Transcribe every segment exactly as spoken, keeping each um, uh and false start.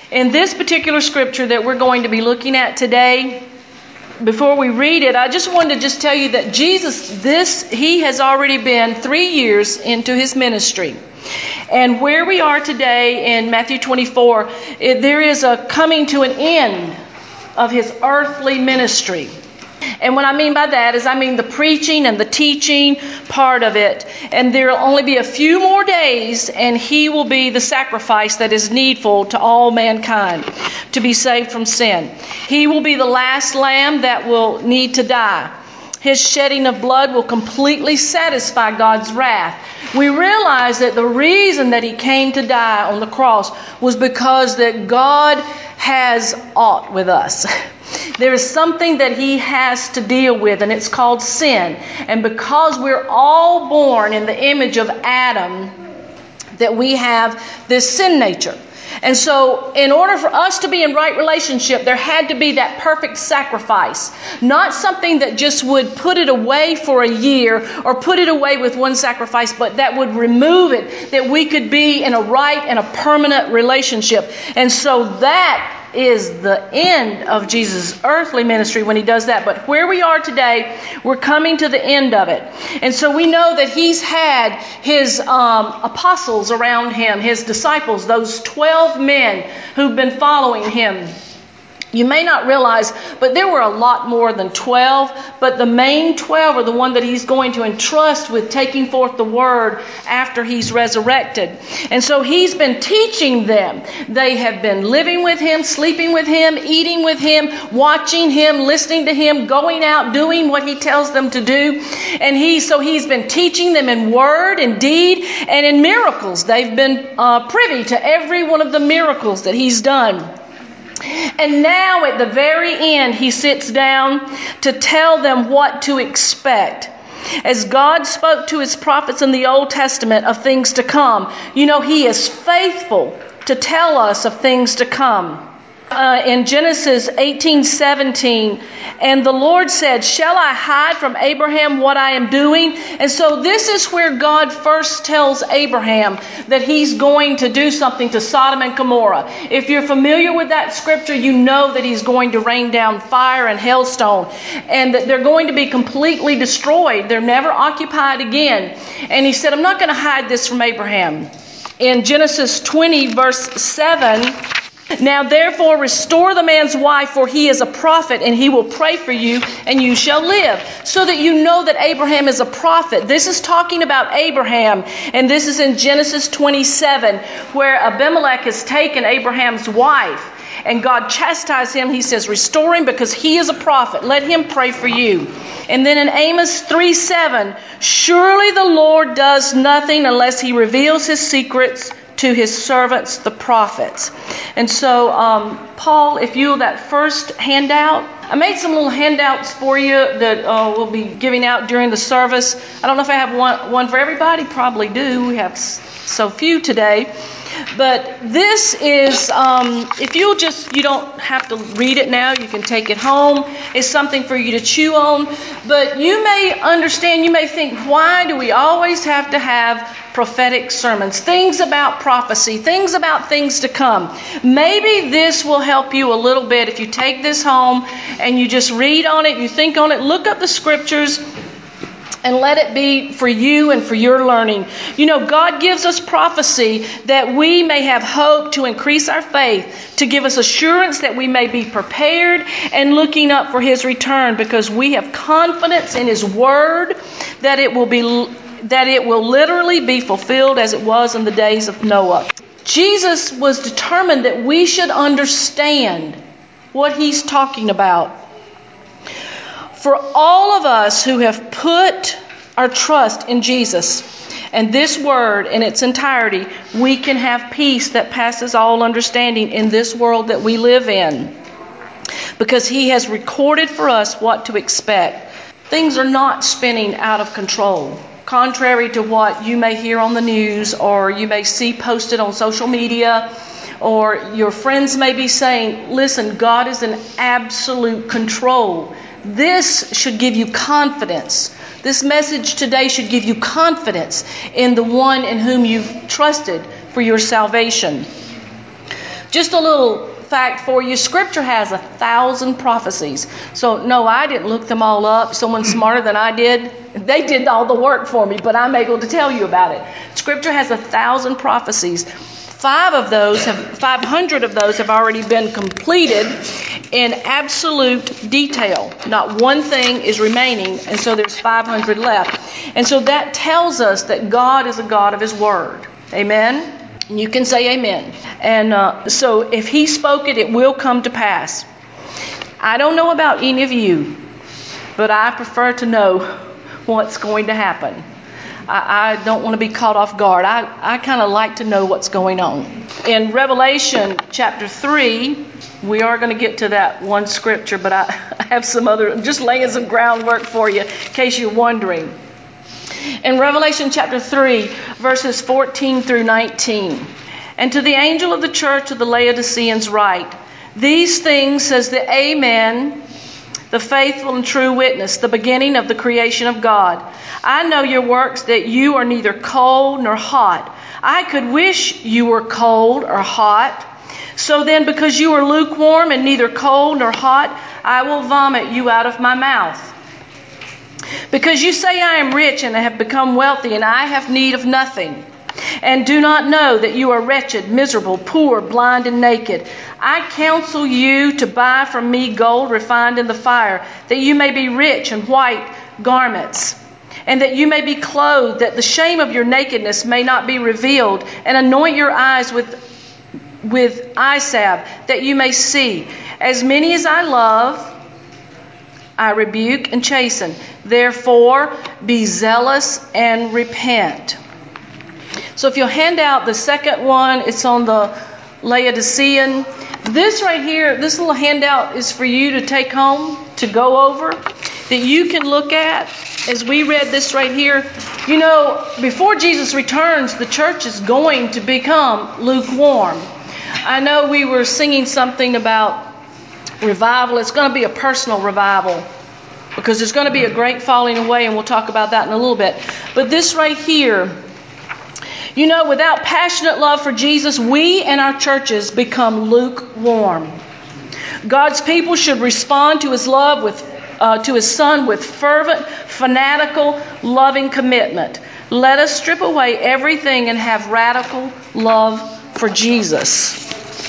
In this particular scripture that we're going to be looking at today, before we read it, I just wanted to just tell you that Jesus, this, he has already been three years into his ministry. And where we are today in Matthew twenty-four, it, there is a coming to an end of his earthly ministry. And what I mean by that is I mean the preaching and the teaching part of it. And there will only be a few more days and he will be the sacrifice that is needful to all mankind to be saved from sin. He will be the last lamb that will need to die. His shedding of blood will completely satisfy God's wrath. We realize that the reason that he came to die on the cross was because that God has aught with us. There is something that he has to deal with, and it's called sin. And because we're all born in the image of Adam, that we have this sin nature. And so in order for us to be in right relationship, there had to be that perfect sacrifice. Not something that just would put it away for a year or put it away with one sacrifice, but that would remove it, that we could be in a right and a permanent relationship. And so that is the end of Jesus' earthly ministry when he does that. But where we are today, we're coming to the end of it. And so we know that he's had his um, apostles around him, his disciples, those twelve men who've been following him. You may not realize, but there were a lot more than twelve. But the main twelve are the one that he's going to entrust with taking forth the word after he's resurrected. And so he's been teaching them. They have been living with him, sleeping with him, eating with him, watching him, listening to him, going out, doing what he tells them to do. And he, so he's been teaching them in word, in deed, and in miracles. They've been uh, privy to every one of the miracles that he's done. And now at the very end, he sits down to tell them what to expect. As God spoke to his prophets in the Old Testament of things to come, you know, he is faithful to tell us of things to come. Uh, in Genesis eighteen seventeen, and the Lord said, "Shall I hide from Abraham what I am doing?" And so this is where God first tells Abraham that he's going to do something to Sodom and Gomorrah. If you're familiar with that scripture, you know that he's going to rain down fire and hailstone, and that they're going to be completely destroyed. They're never occupied again. And he said, "I'm not going to hide this from Abraham." In Genesis twenty, verse seven, "Now therefore restore the man's wife, for he is a prophet, and he will pray for you, and you shall live." So that you know that Abraham is a prophet. This is talking about Abraham, and this is in Genesis twenty-seven, where Abimelech has taken Abraham's wife, and God chastised him. He says, "Restore him because he is a prophet. Let him pray for you." And then in Amos three seven, "Surely the Lord does nothing unless he reveals his secrets to his servants, the prophets." And so, um, Paul, if you, that first handout, I made some little handouts for you that uh, we'll be giving out during the service. I don't know if I have one, one for everybody. Probably do. We have so few today. But this is, um, if you'll just, you don't have to read it now. You can take it home. It's something for you to chew on. But you may understand, you may think, why do we always have to have prophetic sermons? Things about prophecy, things about things to come. Maybe this will help you a little bit if you take this home and you just read on it, you think on it, look up the scriptures, and let it be for you and for your learning. You know, God gives us prophecy that we may have hope to increase our faith, to give us assurance that we may be prepared and looking up for his return, because we have confidence in his word that it will be that it will literally be fulfilled as it was in the days of Noah. Jesus was determined that we should understand what he's talking about. For all of us who have put our trust in Jesus and this word in its entirety, we can have peace that passes all understanding in this world that we live in, because he has recorded for us what to expect. Things are not spinning out of control, contrary to what you may hear on the news or you may see posted on social media, or your friends may be saying. Listen, God is in absolute control. This should give you confidence. This message today should give you confidence in the one in whom you've trusted for your salvation. Just a little fact for you. Scripture has a thousand prophecies. So, no, I didn't look them all up. Someone smarter than I did, they did all the work for me, but I'm able to tell you about it. Scripture has a thousand prophecies. Five of those have, five hundred of those have already been completed in absolute detail. Not one thing is remaining, and so there's five hundred left. And so that tells us that God is a God of His Word. Amen? You can say amen. And uh, so if He spoke it, it will come to pass. I don't know about any of you, but I prefer to know what's going to happen. I, I don't want to be caught off guard. I, I kind of like to know what's going on. In Revelation chapter three, we are going to get to that one scripture, but I, I have some other, I'm just laying some groundwork for you in case you're wondering. In Revelation chapter three, verses fourteen through nineteen, and to the angel of the church of the Laodiceans write, these things says the Amen, the faithful and true witness, the beginning of the creation of God. I know your works, that you are neither cold nor hot. I could wish you were cold or hot. So then, because you are lukewarm and neither cold nor hot, I will vomit you out of my mouth. Because you say I am rich and I have become wealthy and I have need of nothing, and do not know that you are wretched, miserable, poor, blind, and naked. I counsel you to buy from me gold refined in the fire, that you may be rich in white garments, and that you may be clothed, that the shame of your nakedness may not be revealed, and anoint your eyes with with eye salve, that you may see. As many as I love, I rebuke and chasten. Therefore, be zealous and repent. So if you'll hand out the second one, it's on the Laodicean. This right here, this little handout is for you to take home, to go over, that you can look at as we read this right here. You know, before Jesus returns, the church is going to become lukewarm. I know we were singing something about revival. It's going to be a personal revival, because there's going to be a great falling away, and we'll talk about that in a little bit. But this right here, you know, without passionate love for Jesus, we and our churches become lukewarm. God's people should respond to His love with, uh, to His Son with fervent, fanatical, loving commitment. Let us strip away everything and have radical love for Jesus.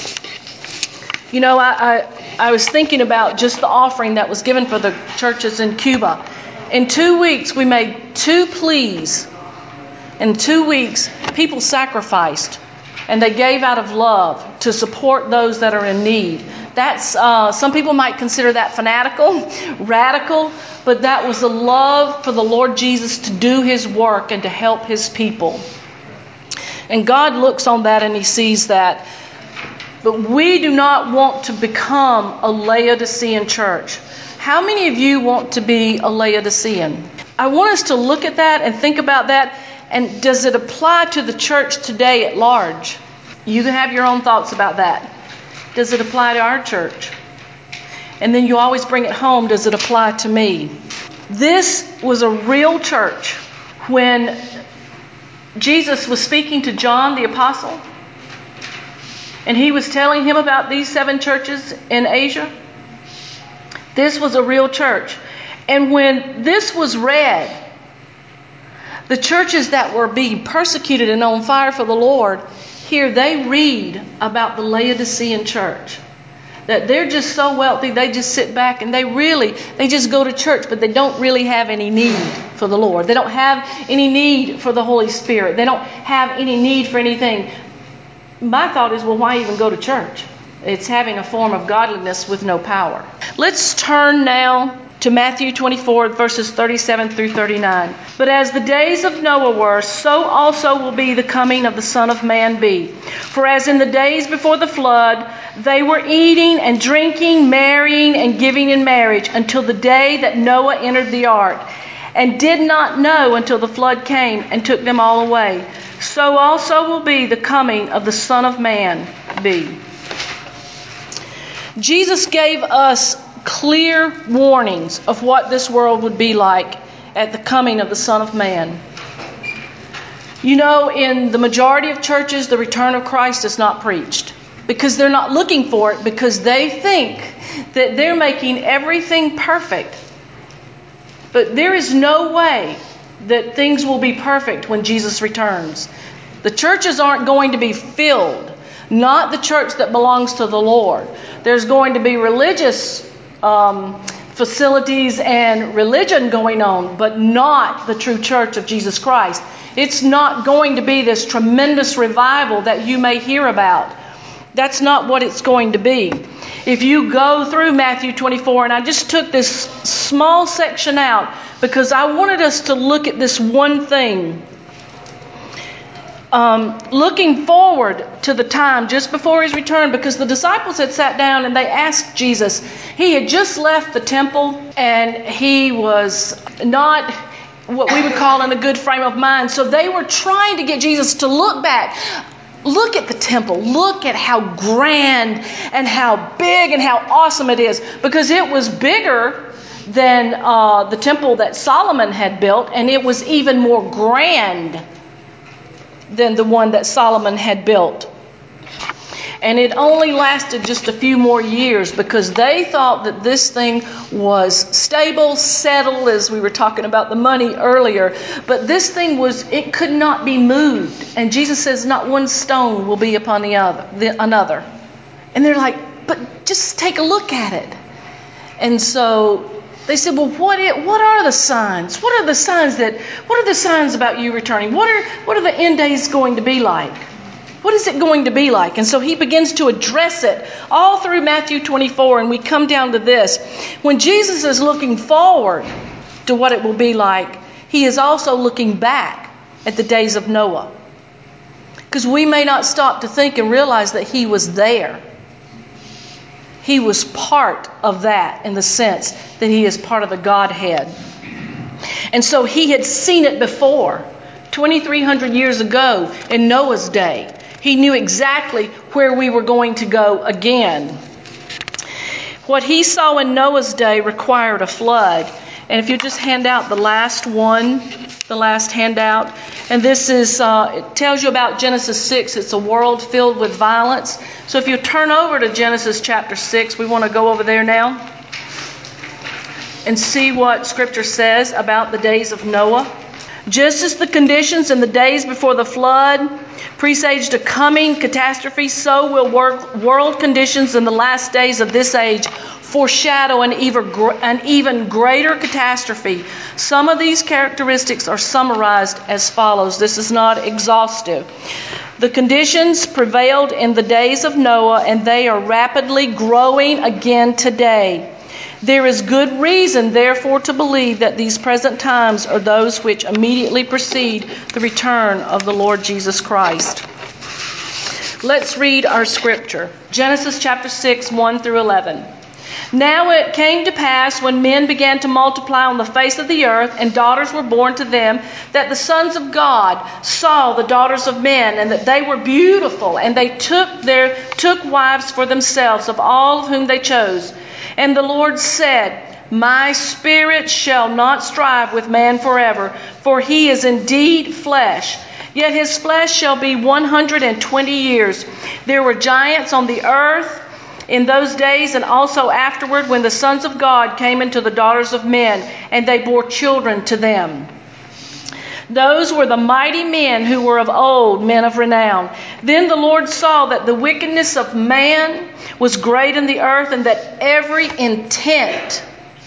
You know, I, I I was thinking about just the offering that was given for the churches in Cuba. In two weeks, we made two pleas. In two weeks, people sacrificed, and they gave out of love to support those that are in need. That's uh, some people might consider that fanatical, radical, but that was the love for the Lord Jesus to do His work and to help His people. And God looks on that and He sees that. But we do not want to become a Laodicean church. How many of you want to be a Laodicean? I want us to look at that and think about that. And does it apply to the church today at large? You can have your own thoughts about that. Does it apply to our church? And then you always bring it home. Does it apply to me? This was a real church. When Jesus was speaking to John the Apostle, and he was telling him about these seven churches in Asia, this was a real church. And when this was read, the churches that were being persecuted and on fire for the Lord, here they read about the Laodicean church. That they're just so wealthy, they just sit back and they really, they just go to church, but they don't really have any need for the Lord. They don't have any need for the Holy Spirit. They don't have any need for anything. My thought is, well, why even go to church? It's having a form of godliness with no power. Let's turn now to Matthew twenty-four, verses thirty-seven through thirty-nine. But as the days of Noah were, so also will be the coming of the Son of Man be. For as in the days before the flood, they were eating and drinking, marrying and giving in marriage, until the day that Noah entered the ark, and did not know until the flood came and took them all away. So also will be the coming of the Son of Man be. Jesus gave us clear warnings of what this world would be like at the coming of the Son of Man. You know, in the majority of churches, the return of Christ is not preached. because they're not looking for it, because they think that they're making everything perfect. But there is no way that things will be perfect when Jesus returns. The churches aren't going to be filled, not the church that belongs to the Lord. There's going to be religious um, facilities and religion going on, but not the true church of Jesus Christ. It's not going to be this tremendous revival that you may hear about. That's not what it's going to be. If you go through Matthew twenty-four, and I just took this small section out because I wanted us to look at this one thing. Um, looking forward to the time just before his return, because the disciples had sat down and they asked Jesus. He had just left the temple and he was not what we would call in a good frame of mind. So they were trying to get Jesus to look back. Look at the temple. Look at how grand and how big and how awesome it is, because it was bigger than uh, the temple that Solomon had built, and it was even more grand than the one that Solomon had built. And it only lasted just a few more years because they thought that this thing was stable, settled, as we were talking about the money earlier. But this thing was, it could not be moved. And Jesus says not one stone will be upon the other, the, another. And they're like, but just take a look at it. And so they said, well, what it, what are the signs? What are the signs that, what are the signs about you returning? What are, what are the end days going to be like? What is it going to be like? And so he begins to address it all through Matthew twenty-four, and we come down to this. When Jesus is looking forward to what it will be like, he is also looking back at the days of Noah. Because we may not stop to think and realize that he was there. He was part of that in the sense that he is part of the Godhead. And so he had seen it before, twenty-three hundred years ago in Noah's day. He knew exactly where we were going to go again. What he saw in Noah's day required a flood. And if you just hand out the last one, the last handout. And this is, uh, it tells you about Genesis six. It's a world filled with violence. So if you turn over to Genesis chapter six, we want to go over there now and see what Scripture says about the days of Noah. Just as the conditions in the days before the flood presaged a coming catastrophe, so will work, world conditions in the last days of this age foreshadow an even, an even greater catastrophe. Some of these characteristics are summarized as follows. This is not exhaustive. The conditions prevailed in the days of Noah, and they are rapidly growing again today. There is good reason, therefore, to believe that these present times are those which immediately precede the return of the Lord Jesus Christ. Let's read our scripture. Genesis chapter six, one through eleven. Now it came to pass when men began to multiply on the face of the earth, and daughters were born to them, that the sons of God saw the daughters of men, and that they were beautiful, and they took their took wives for themselves of all of whom they chose. And the Lord said, My spirit shall not strive with man forever, for he is indeed flesh. Yet his flesh shall be one hundred and twenty years. There were giants on the earth in those days, and also afterward, when the sons of God came into the daughters of men, and they bore children to them. Those were the mighty men who were of old, men of renown. Then the Lord saw that the wickedness of man was great in the earth, and that every intent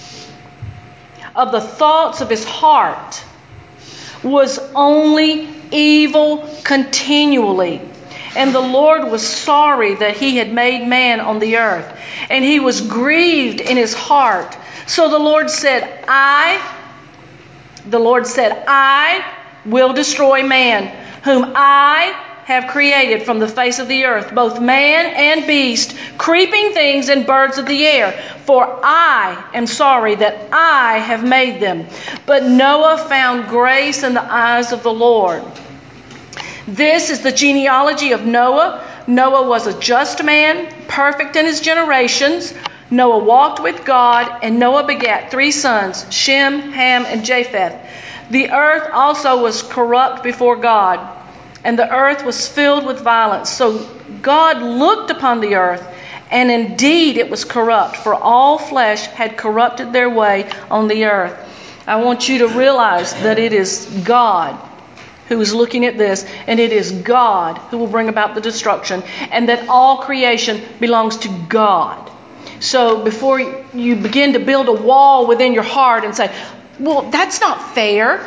of the thoughts of his heart was only evil continually. And the Lord was sorry that he had made man on the earth, and he was grieved in his heart. So the Lord said, I, the Lord said, I will destroy man, whom I have created from the face of the earth, both man and beast, creeping things and birds of the air. For I am sorry that I have made them. But Noah found grace in the eyes of the Lord. This is the genealogy of Noah. Noah was a just man, perfect in his generations. Noah walked with God, and Noah begat three sons, Shem, Ham, and Japheth. The earth also was corrupt before God. and the earth was filled with violence. So God looked upon the earth, and indeed it was corrupt, for all flesh had corrupted their way on the earth. I want you to realize that it is God who is looking at this, and it is God who will bring about the destruction, and that all creation belongs to God. So before you begin to build a wall within your heart and say, well, that's not fair.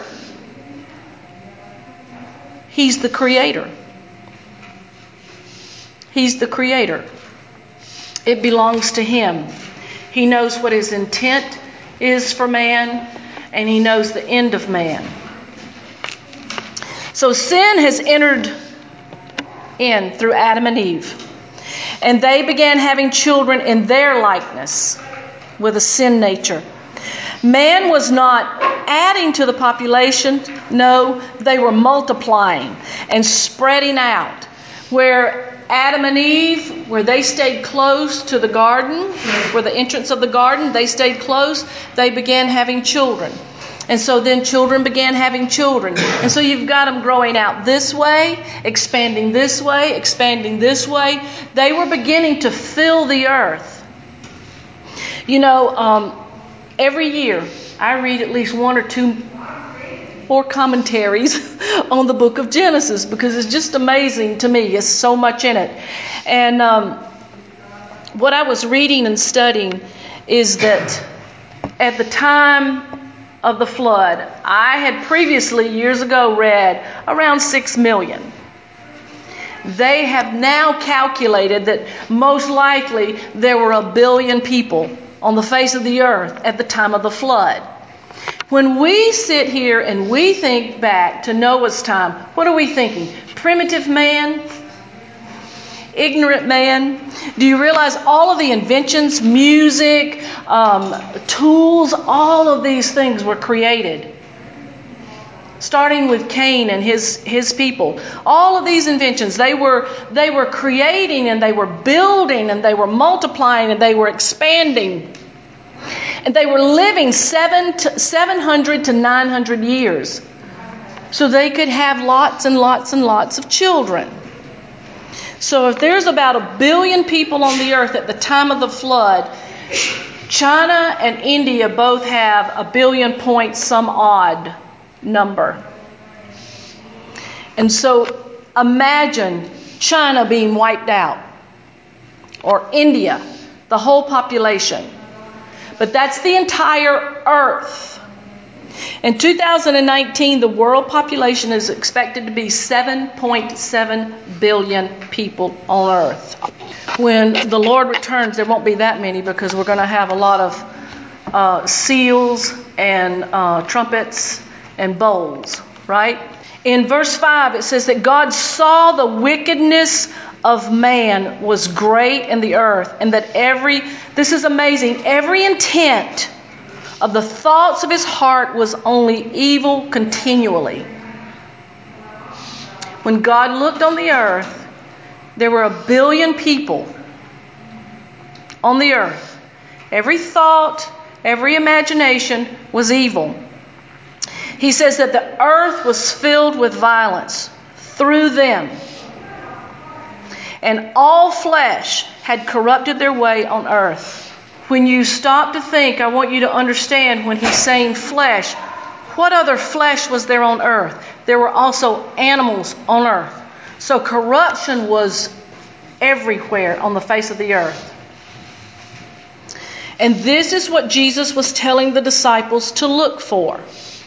He's the creator. He's the creator. It belongs to him. He knows what his intent is for man, and he knows the end of man. So sin has entered in through Adam and Eve. And they began having children in their likeness with a sin nature. Man was not adding to the population. No, they were multiplying and spreading out. Where Adam and Eve, where they stayed close to the garden, where the entrance of the garden, they stayed close, they began having children. And so then children began having children. And so you've got them growing out this way, expanding this way, expanding this way. They were beginning to fill the earth. You know, um, every year I read at least one or two more commentaries on the book of Genesis, because it's just amazing to me. There's so much in it. And um, what I was reading and studying is that at the time of the flood, I had previously, years ago, read around six million. They have now calculated that most likely there were a billion people on the face of the earth at the time of the flood. When we sit here and we think back to Noah's time, what are we thinking? Primitive man? Ignorant man? Do you realize all of the inventions, music, um, tools, all of these things were created? Starting with Cain and his, his people. All of these inventions, they were, they were creating, and they were building, and they were multiplying, and they were expanding. And they were living seven to, seven hundred to nine hundred years. So they could have lots and lots and lots of children. So if there's about a billion people on the earth at the time of the flood, China and India both have a billion point some odd number. And so imagine China being wiped out, or India, the whole population. But that's the entire earth. In two thousand nineteen, the world population is expected to be seven point seven billion people on earth. When the Lord returns, there won't be that many, because we're going to have a lot of uh, seals and uh, trumpets and bowls, right? In verse five, it says that God saw the wickedness of man was great in the earth, and that every, this is amazing, every intent of the thoughts of his heart was only evil continually. When God looked on the earth, there were a billion people on the earth. Every thought, every imagination was evil. He says that the earth was filled with violence through them, and all flesh had corrupted their way on earth. When you stop to think, I want you to understand, when he's saying flesh, what other flesh was there on earth? There were also animals on earth. So corruption was everywhere on the face of the earth. And this is what Jesus was telling the disciples to look for.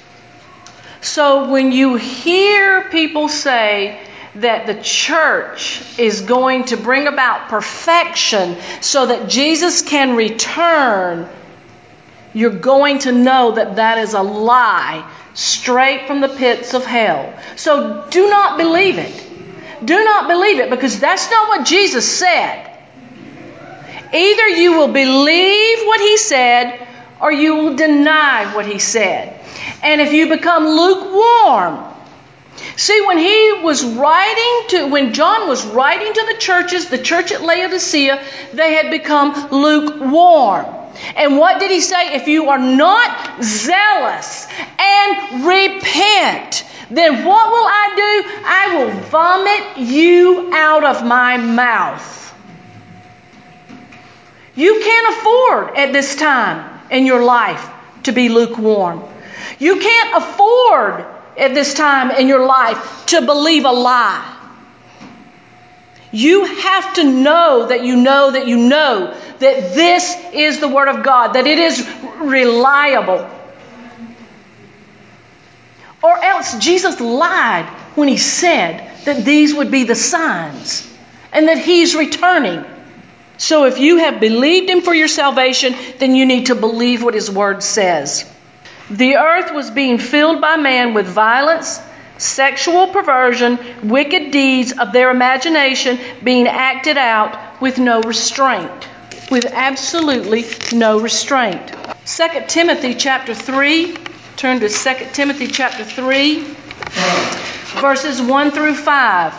So when you hear people say that the church is going to bring about perfection so that Jesus can return, you're going to know that that is a lie straight from the pits of hell. So do not believe it. Do not believe it, because that's not what Jesus said. Either you will believe what he said, or you will deny what he said. And if you become lukewarm, see, when he was writing to, when John was writing to the churches, the church at Laodicea, they had become lukewarm. And what did he say? If you are not zealous and repent, then what will I do? I will vomit you out of my mouth. You can't afford at this time in your life to be lukewarm. You can't afford at this time in your life to believe a lie. You have to know that you know that you know that this is the Word of God, that it is reliable. Or else Jesus lied when He said that these would be the signs and that He's returning. So if you have believed Him for your salvation, then you need to believe what His Word says. The earth was being filled by man with violence, sexual perversion, wicked deeds of their imagination being acted out with no restraint. With absolutely no restraint. Second Timothy chapter three. Turn to Second Timothy chapter three, verses one through five.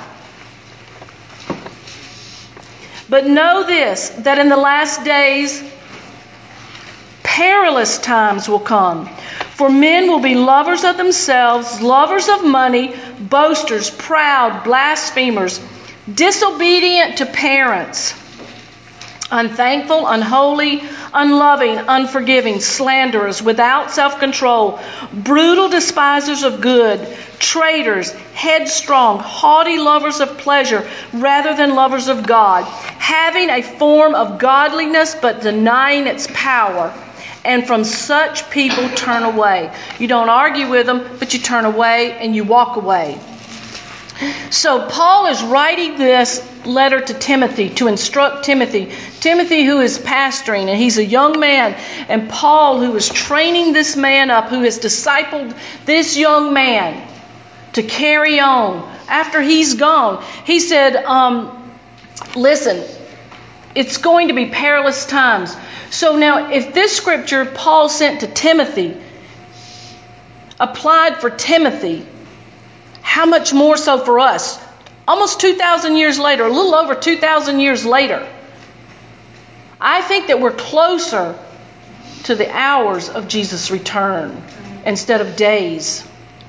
But know this, that in the last days perilous times will come. For men will be lovers of themselves, lovers of money, boasters, proud, blasphemers, disobedient to parents, unthankful, unholy, unloving, unforgiving, slanderers, without self-control, brutal despisers of good, traitors, headstrong, haughty, lovers of pleasure rather than lovers of God, having a form of godliness but denying its power. And from such people turn away. You don't argue with them, but you turn away and you walk away. So Paul is writing this letter to Timothy to instruct Timothy. Timothy, who is pastoring, and he's a young man. And Paul, who is training this man up, who has discipled this young man to carry on after he's gone. He said, um, listen, it's going to be perilous times. So now, if this scripture Paul sent to Timothy applied for Timothy, how much more so for us? Almost two thousand years later, a little over two thousand years later. I think that we're closer to the hours of Jesus' return instead of days.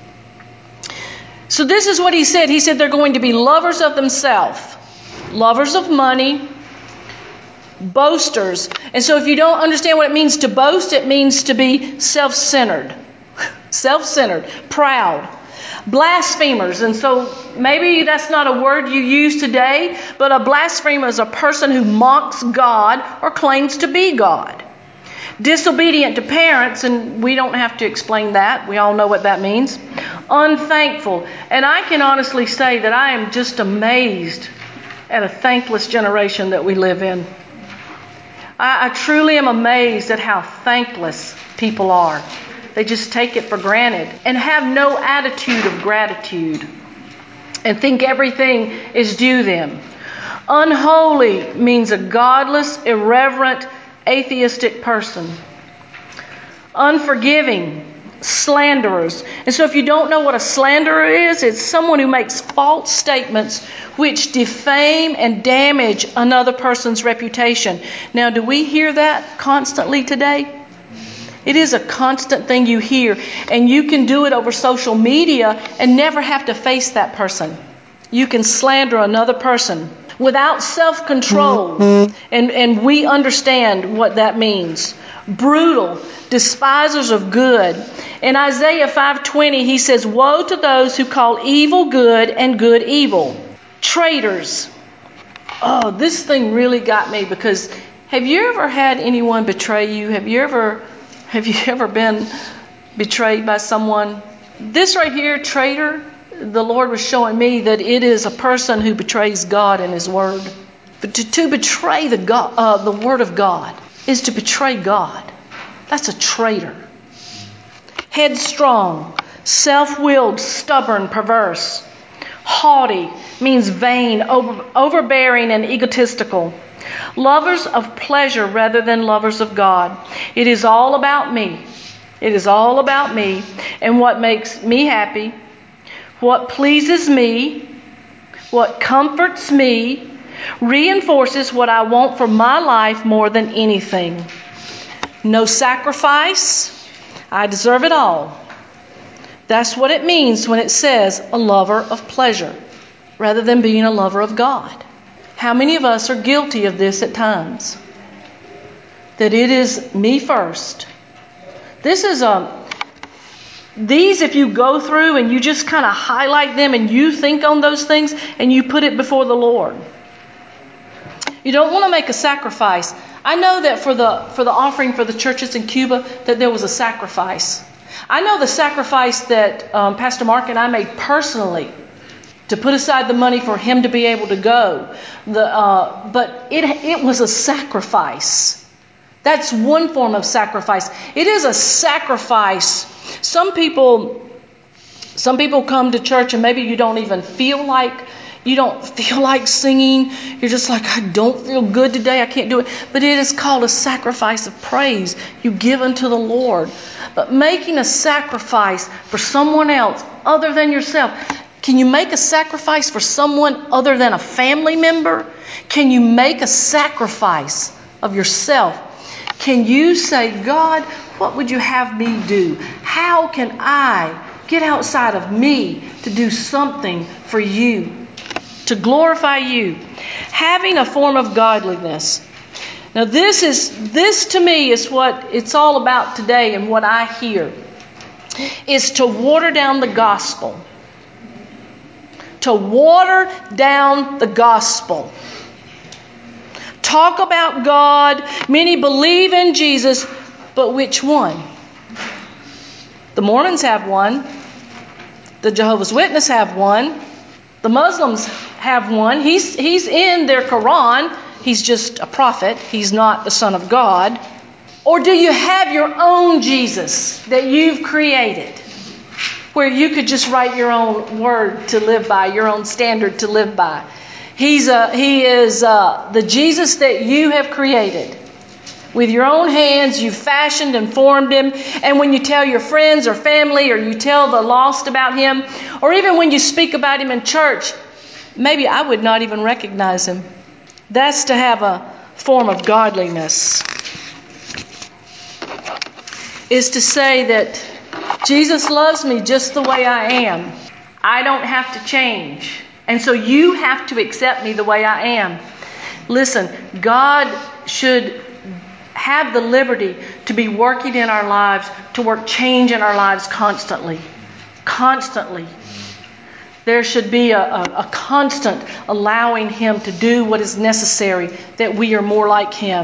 So this is what he said. He said they're going to be lovers of themselves, lovers of money, boasters. And so if you don't understand what it means to boast, it means to be self-centered. Self-centered, proud. Blasphemers. And so maybe that's not a word you use today, but a blasphemer is a person who mocks God or claims to be God. Disobedient to parents, and we don't have to explain that. We all know what that means. Unthankful. And I can honestly say that I am just amazed at a thankless generation that we live in. I, I truly am amazed at how thankless people are. They just take it for granted and have no attitude of gratitude and think everything is due them. Unholy means a godless, irreverent, atheistic person. Unforgiving, slanderers. And so if you don't know what a slanderer is, it's someone who makes false statements which defame and damage another person's reputation. Now, do we hear that constantly today? It is a constant thing you hear, and you can do it over social media and never have to face that person. You can slander another person without self-control, mm-hmm. and, and we understand what that means. Brutal, despisers of good. In Isaiah five twenty, he says, "Woe to those who call evil good and good evil." Traitors. Oh, this thing really got me, because have you ever had anyone betray you? Have you ever... Have you ever been betrayed by someone? This right here, traitor, the Lord was showing me that it is a person who betrays God and His Word. But to, to betray the God, uh, the Word of God is to betray God. That's a traitor. Headstrong, self-willed, stubborn, perverse. Haughty means vain, over, overbearing, and egotistical. Lovers of pleasure rather than lovers of God. It is all about me. It is all about me and what makes me happy, what pleases me, what comforts me, reinforces what I want for my life more than anything. No sacrifice. I deserve it all. That's what it means when it says a lover of pleasure rather than being a lover of God. How many of us are guilty of this at times? That it is me first. This is a, these if you go through and you just kind of highlight them and you think on those things and you put it before the Lord. You don't want to make a sacrifice. I know that for the for the offering for the churches in Cuba that there was a sacrifice. I know the sacrifice that um, Pastor Mark and I made personally to put aside the money for him to be able to go. The uh, but it it was a sacrifice. That's one form of sacrifice. It is a sacrifice. Some people some people come to church and maybe you don't even feel like you don't feel like singing. You're just like, I don't feel good today. I can't do it. But it is called a sacrifice of praise. You give unto the Lord. But making a sacrifice for someone else other than yourself. Can you make a sacrifice for someone other than a family member? Can you make a sacrifice of yourself? Can you say, God, what would you have me do? How can I get outside of me to do something for you, to glorify you? Having a form of godliness. Now this is this to me is what it's all about today, and what I hear is to water down the gospel. To water down the gospel. Talk about God. Many believe in Jesus, but which one? The Mormons have one. The Jehovah's Witnesses have one. The Muslims have one. He's, he's in their Quran. He's just a prophet. He's not the Son of God. Or do you have your own Jesus that you've created, where you could just write your own word to live by, your own standard to live by? He's a, he is a, the Jesus that you have created. With your own hands, you've fashioned and formed him. And when you tell your friends or family, or you tell the lost about him, or even when you speak about him in church, maybe I would not even recognize him. That's to have a form of godliness. Is to say that Jesus loves me just the way I am. I don't have to change. And so you have to accept me the way I am. Listen, God should have the liberty to be working in our lives, to work change in our lives constantly. Constantly. There should be a, a, a constant allowing him to do what is necessary, that we are more like him.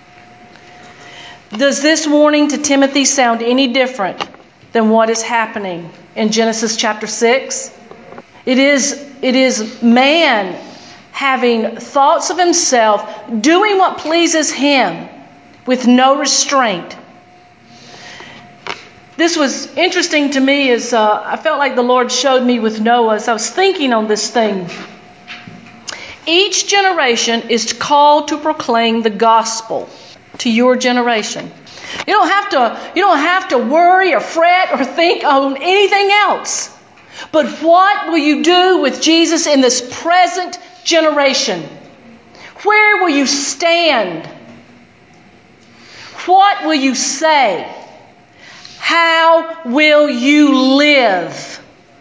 Does this warning to Timothy sound any different than what is happening in Genesis chapter six? It is, it is man having thoughts of himself, doing what pleases him with no restraint. This was interesting to me as uh, I felt like the Lord showed me with Noah as I was thinking on this thing. Each generation is called to proclaim the gospel to your generation. You don't have to, you don't have to worry or fret or think on anything else. But what will you do with Jesus in this present generation? Where will you stand? What will you say? How will you live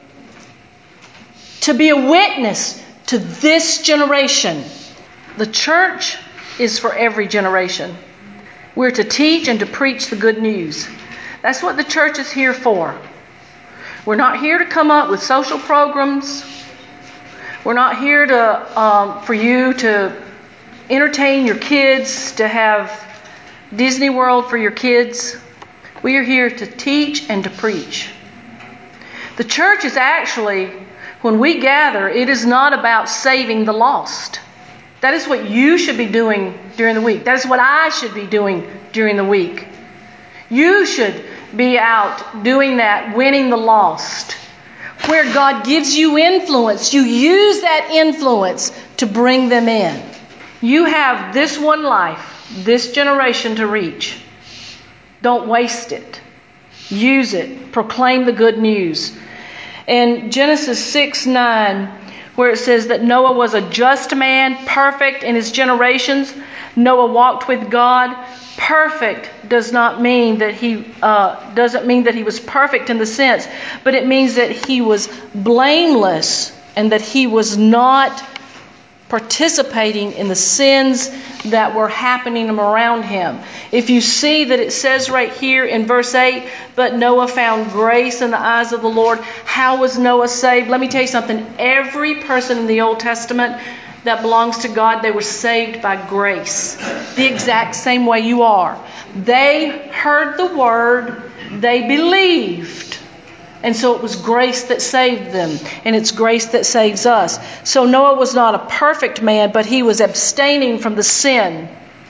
to be a witness to this generation? The church is for every generation. We're to teach and to preach the good news. That's what the church is here for. We're not here to come up with social programs. We're not here to um, for you to entertain your kids, to have Disney World for your kids. We are here to teach and to preach. The church is actually, when we gather, it is not about saving the lost. That is what you should be doing during the week. That is what I should be doing during the week. You should be out doing that, winning the lost. Where God gives you influence, you use that influence to bring them in. You have this one life, this generation to reach. Don't waste it. Use it. Proclaim the good news. In Genesis six nine, where it says that Noah was a just man, perfect in his generations. Noah walked with God. Perfect does not mean that he uh, doesn't mean that he was perfect in the sense, but it means that he was blameless and that he was not participating in the sins that were happening around him. If you see that it says right here in verse eight, but Noah found grace in the eyes of the Lord. How was Noah saved? Let me tell you something. Every person in the Old Testament that belongs to God, they were saved by grace. The exact same way you are. They heard the word, they believed. And so it was grace that saved them, and it's grace that saves us. So Noah was not a perfect man, but he was abstaining from the sin.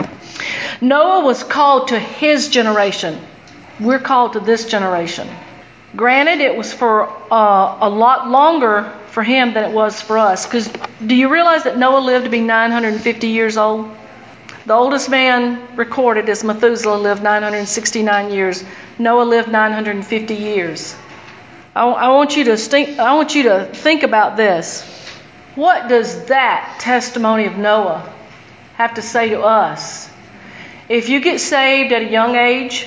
Noah was called to his generation. We're called to this generation. Granted, it was for uh, a lot longer for him than it was for us. Because do you realize that Noah lived to be nine hundred fifty years old? The oldest man recorded is Methuselah, lived nine hundred sixty-nine years. Noah lived nine hundred fifty years. I, I want you to think, I want you to think about this. What does that testimony of Noah have to say to us? If you get saved at a young age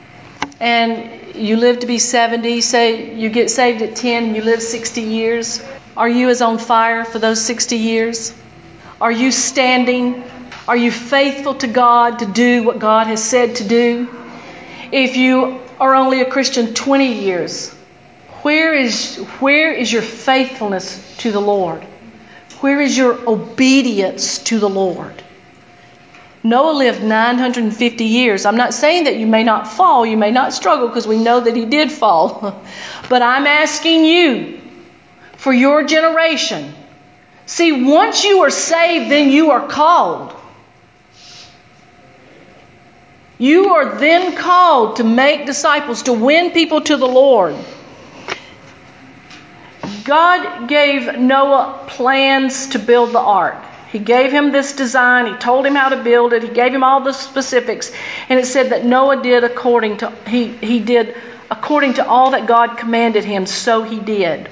and you live to be seventy, say you get saved at ten and you live sixty years, are you as on fire for those sixty years? Are you standing? Are you faithful to God to do what God has said to do? If you are only a Christian twenty years, where is where is your faithfulness to the Lord? Where is your obedience to the Lord? Noah lived nine hundred fifty years. I'm not saying that you may not fall, you may not struggle, because we know that he did fall. But I'm asking you for your generation. See, once you are saved, then you are called. You are then called to make disciples, to win people to the Lord. God gave Noah plans to build the ark. He gave him this design. He told him how to build it. He gave him all the specifics. And it said that Noah did according to he, he did according to all that God commanded him, so he did.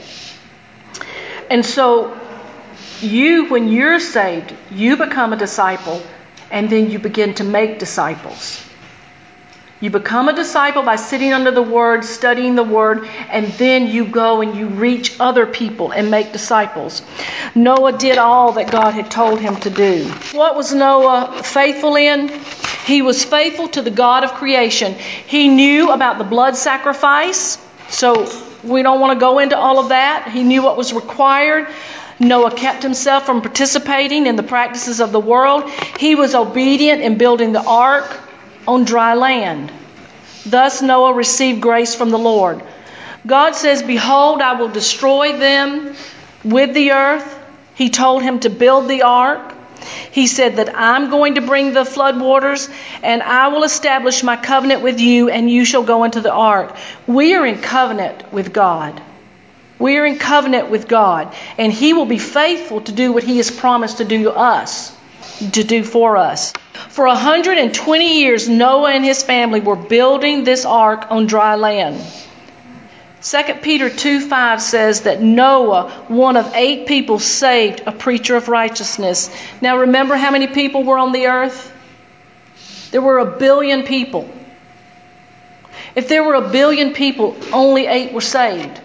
And so you, when you're saved, you become a disciple, and then you begin to make disciples. You become a disciple by sitting under the Word, studying the Word, and then you go and you reach other people and make disciples. Noah did all that God had told him to do. What was Noah faithful in? He was faithful to the God of creation. He knew about the blood sacrifice, so we don't want to go into all of that. He knew what was required. Noah kept himself from participating in the practices of the world. He was obedient in building the ark on dry land. Thus Noah received grace from the Lord. God says, "Behold, I will destroy them with the earth." He told him to build the ark. He said that I'm going to bring the flood waters, and I will establish my covenant with you, and you shall go into the ark. We are in covenant with God. We are in covenant with God, and He will be faithful to do what He has promised to do to us, to do for us. For one hundred twenty years, Noah and his family were building this ark on dry land. Second Peter two five says that Noah, one of eight people, saved a preacher of righteousness. Now remember how many people were on the earth? There were a billion people. If there were a billion people, only eight were saved.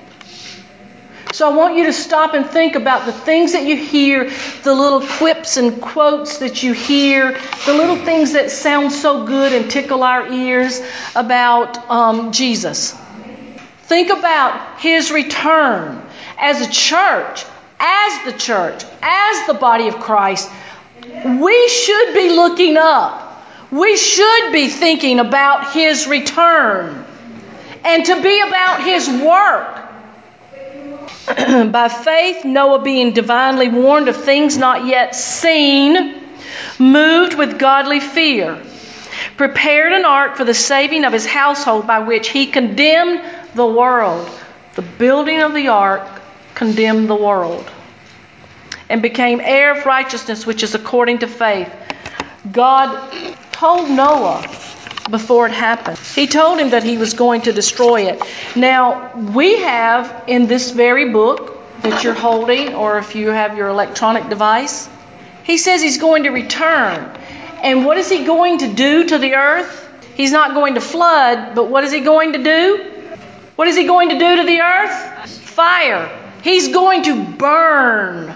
So I want you to stop and think about the things that you hear, the little quips and quotes that you hear, the little things that sound so good and tickle our ears about um, Jesus. Think about His return as a church, as the church, as the body of Christ. We should be looking up. We should be thinking about His return and to be about His work. By faith, Noah, being divinely warned of things not yet seen, moved with godly fear, prepared an ark for the saving of his household, by which he condemned the world. The building of the ark condemned the world, and became heir of righteousness, which is according to faith. God told Noah before it happened. He told him that He was going to destroy it. Now, we have in this very book, that you're holding, or if you have your electronic device. He says he's going to return. And what is he going to do to the earth? He's not going to flood, but what is he going to do? What is he going to do to the earth? Fire. He's going to burn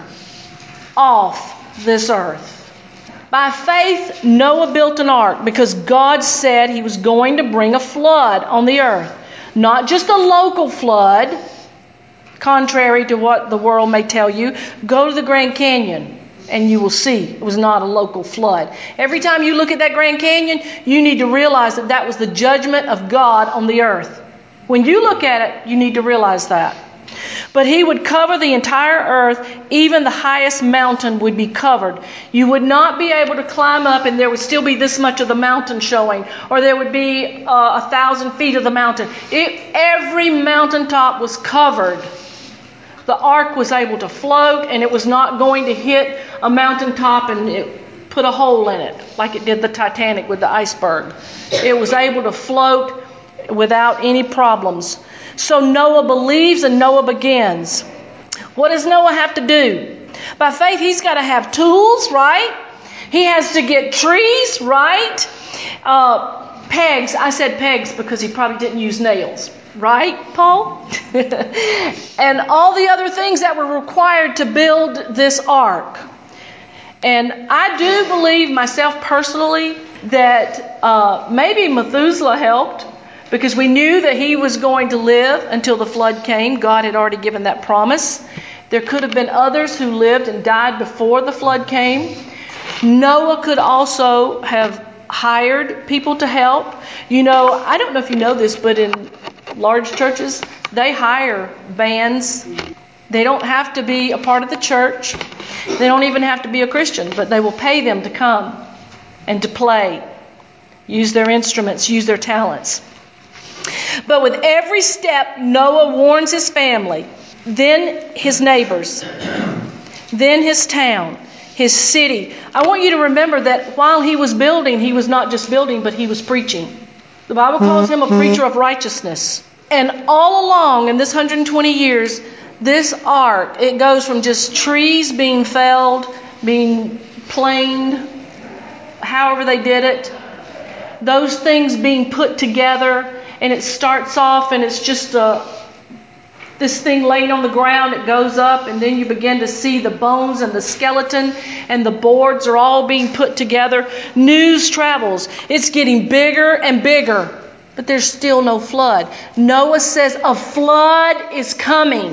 off this earth. By faith, Noah built an ark because God said he was going to bring a flood on the earth. Not just a local flood, contrary to what the world may tell you. Go to the Grand Canyon and you will see it was not a local flood. Every time you look at that Grand Canyon, you need to realize that that was the judgment of God on the earth. When you look at it, you need to realize that. But he would cover the entire earth. Even the highest mountain would be covered. You would not be able to climb up and there would still be this much of the mountain showing, or there would be uh, a thousand feet of the mountain. It, every mountaintop was covered. The ark was able to float, and it was not going to hit a mountaintop and it put a hole in it like it did the Titanic with the iceberg. It was able to float without any problems. So Noah believes and Noah begins. What does Noah have to do? By faith, he's got to have tools, right? He has to get trees, right? Uh, pegs. I said pegs because he probably didn't use nails. Right, Paul? And all the other things that were required to build this ark. And I do believe myself personally that uh, maybe Methuselah helped, because we knew that he was going to live until the flood came. God had already given that promise. There could have been others who lived and died before the flood came. Noah could also have hired people to help. You know, I don't know if you know this, but in large churches, they hire bands. They don't have to be a part of the church. They don't even have to be a Christian, but they will pay them to come and to play, use their instruments, use their talents. But with every step, Noah warns his family, then his neighbors, then his town, his city. I want you to remember that while he was building, he was not just building, but he was preaching. The Bible calls him a preacher of righteousness. And all along in this one hundred twenty years, this ark, it goes from just trees being felled, being planed, however they did it, those things being put together. And it starts off and it's just a, this thing laying on the ground. It goes up and then you begin to see the bones and the skeleton and the boards are all being put together. News travels. It's getting bigger and bigger. But there's still no flood. Noah says a flood is coming.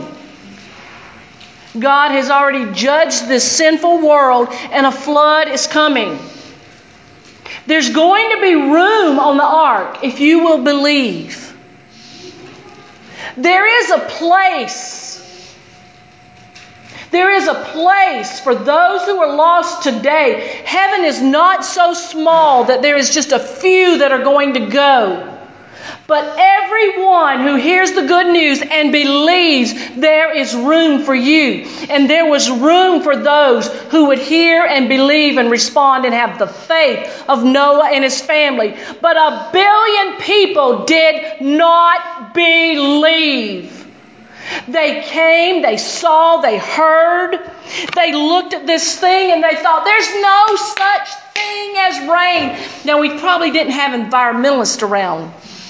God has already judged this sinful world and a flood is coming. There's going to be room on the ark if you will believe. There is a place. There is a place for those who are lost today. Heaven is not so small that there is just a few that are going to go. But everyone who hears the good news and believes, there is room for you. And there was room for those who would hear and believe and respond and have the faith of Noah and his family. But a billion people did not believe. They came, they saw, they heard. They looked at this thing and they thought, there's no such thing as rain. Now, we probably didn't have environmentalists around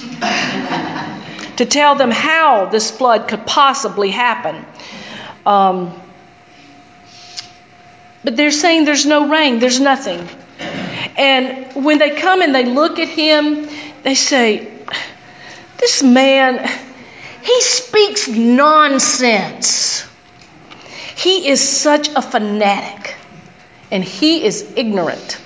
to tell them how this flood could possibly happen. Um, but they're saying there's no rain, there's nothing. And when they come and they look at him, they say, this man, he speaks nonsense. He is such a fanatic, and he is ignorant.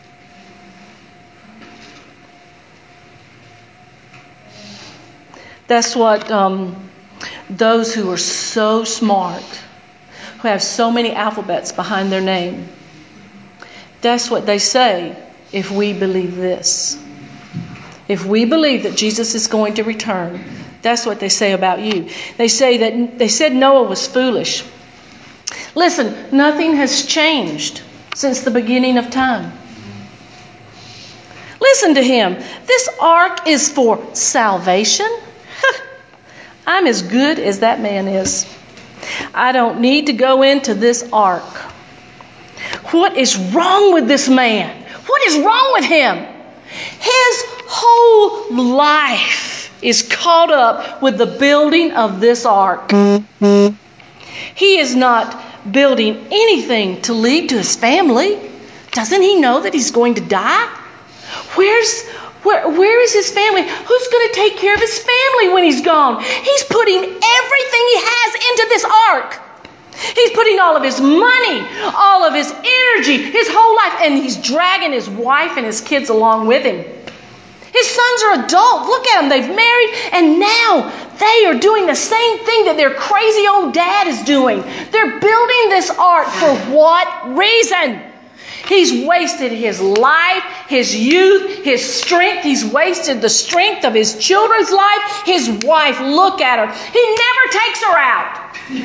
That's what um, those who are so smart, who have so many alphabets behind their name, that's what they say if we believe this. If we believe that Jesus is going to return, that's what they say about you. They say that they said Noah was foolish. Listen, nothing has changed since the beginning of time. Listen to him. This ark is for salvation. I'm as good as that man is. I don't need to go into this ark. What is wrong with this man? What is wrong with him? His whole life is caught up with the building of this ark. He is not building anything to leave to his family. Doesn't he know that he's going to die? Where's where where is his family? Who's going to take care of his family when he's gone? He's putting everything he has into this ark. He's putting all of his money, all of his energy, his whole life, and he's dragging his wife and his kids along with him. His sons are adults. Look at them. They've married, and now they are doing the same thing that their crazy old dad is doing. They're building this ark for what reason? He's wasted his life, his youth, his strength. He's wasted the strength of his children's life. His wife, look at her. He never takes her out. He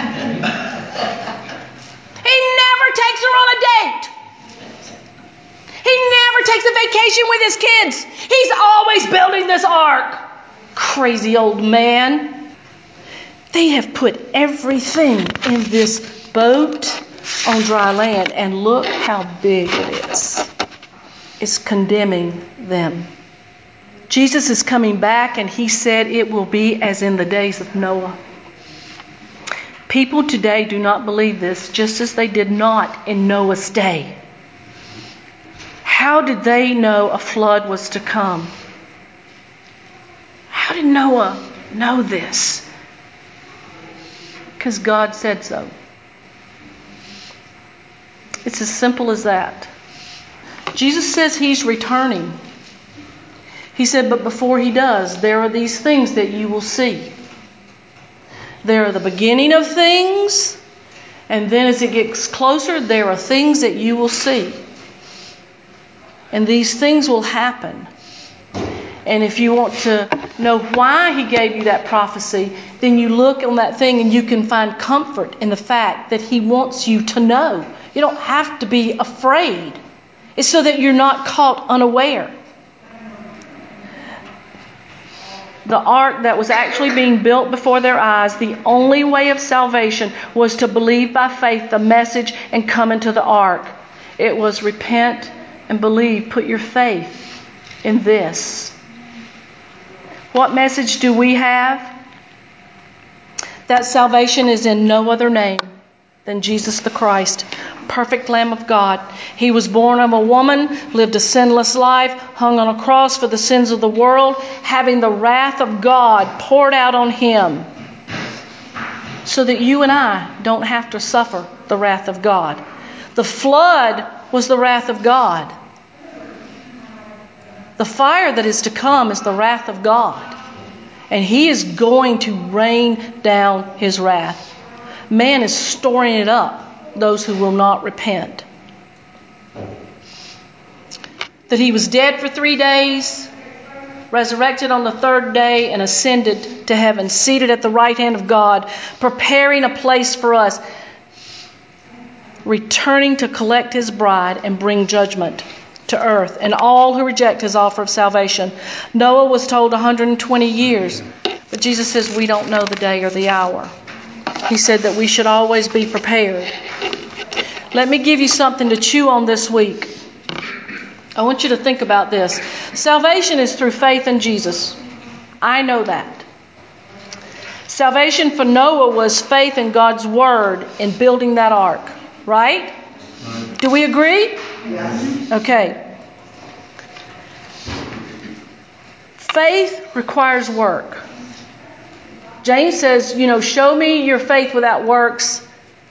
never takes her on a date. He never takes a vacation with his kids. He's always building this ark. Crazy old man. They have put everything in this boat on dry land, and look how big it is. It's condemning them. Jesus is coming back, and he said it will be as in the days of Noah. People today do not believe this, just as they did not in Noah's day. How did they know a flood was to come? How did Noah know this? Because God said so. It's as simple as that. Jesus says he's returning. He said, but before he does, there are these things that you will see. There are the beginning of things, and then as it gets closer, there are things that you will see. And these things will happen. And if you want to know why he gave you that prophecy, then you look on that thing and you can find comfort in the fact that he wants you to know. You don't have to be afraid. It's so that you're not caught unaware. The ark that was actually being built before their eyes, the only way of salvation was to believe by faith the message and come into the ark. It was repent and believe. Put your faith in this. What message do we have? That salvation is in no other name than Jesus the Christ, perfect Lamb of God. He was born of a woman, lived a sinless life, hung on a cross for the sins of the world, having the wrath of God poured out on him, so that you and I don't have to suffer the wrath of God. The flood was the wrath of God. The fire that is to come is the wrath of God. And he is going to rain down his wrath. Man is storing it up, those who will not repent. That he was dead for three days, resurrected on the third day, and ascended to heaven, seated at the right hand of God, preparing a place for us, returning to collect his bride and bring judgment to earth and all who reject his offer of salvation. Noah was told one hundred twenty years, but Jesus says we don't know the day or the hour. He said that we should always be prepared. Let me give you something to chew on this week. I want you to think about this. Salvation is through faith in Jesus. I know that. Salvation for Noah was faith in God's word in building that ark. Right? Do we agree? Yes. Okay. Faith requires work. James says, you know, show me your faith without works.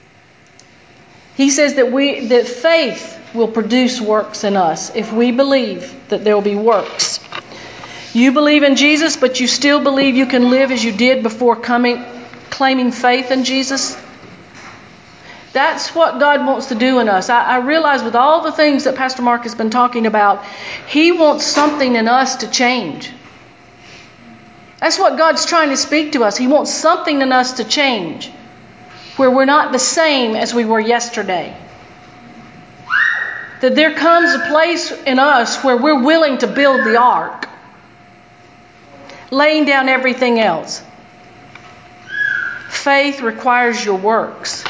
He says that we that faith will produce works in us if we believe that there will be works. You believe in Jesus, but you still believe you can live as you did before coming, claiming faith in Jesus? That's what God wants to do in us. I, I realize with all the things that Pastor Mark has been talking about, he wants something in us to change. That's what God's trying to speak to us. He wants something in us to change, where we're not the same as we were yesterday. That there comes a place in us where we're willing to build the ark, laying down everything else. Faith requires your works.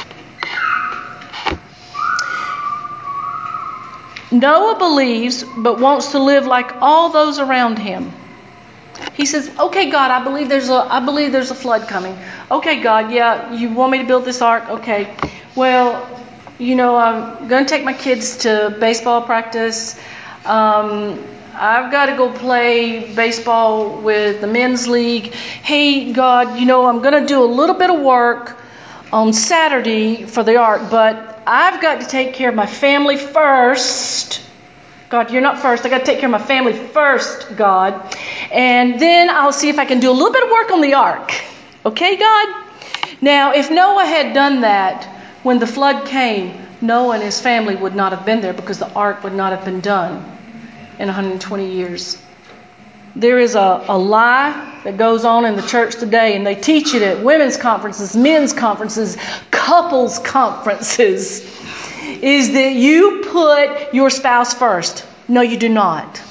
Noah believes but wants to live like all those around him. He says, okay, God, I believe there's a I believe there's a flood coming. Okay, God, yeah, you want me to build this ark? Okay. Well, you know, I'm going to take my kids to baseball practice. Um, I've got to go play baseball with the men's league. Hey, God, you know, I'm going to do a little bit of work on Saturday for the ark, but I've got to take care of my family first. God, you're not first. I've got to take care of my family first, God. And then I'll see if I can do a little bit of work on the ark. Okay, God? Now, if Noah had done that when the flood came, Noah and his family would not have been there because the ark would not have been done in one hundred twenty years. There is a, a lie that goes on in the church today, and they teach it at women's conferences, men's conferences, couples conferences, is that you put your spouse first. No, you do not.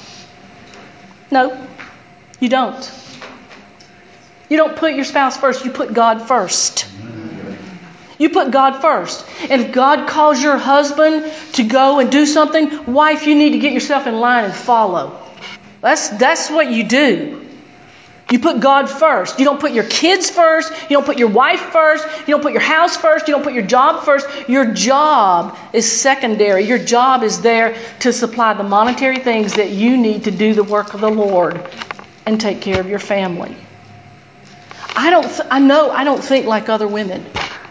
No, you don't. You don't put your spouse first. You put God first. You put God first. And if God calls your husband to go and do something, wife, you need to get yourself in line and follow. That's that's what you do. You put God first. You don't put your kids first. You don't put your wife first. You don't put your house first. You don't put your job first. Your job is secondary. Your job is there to supply the monetary things that you need to do the work of the Lord and take care of your family. I don't. Th- I know I don't think like other women.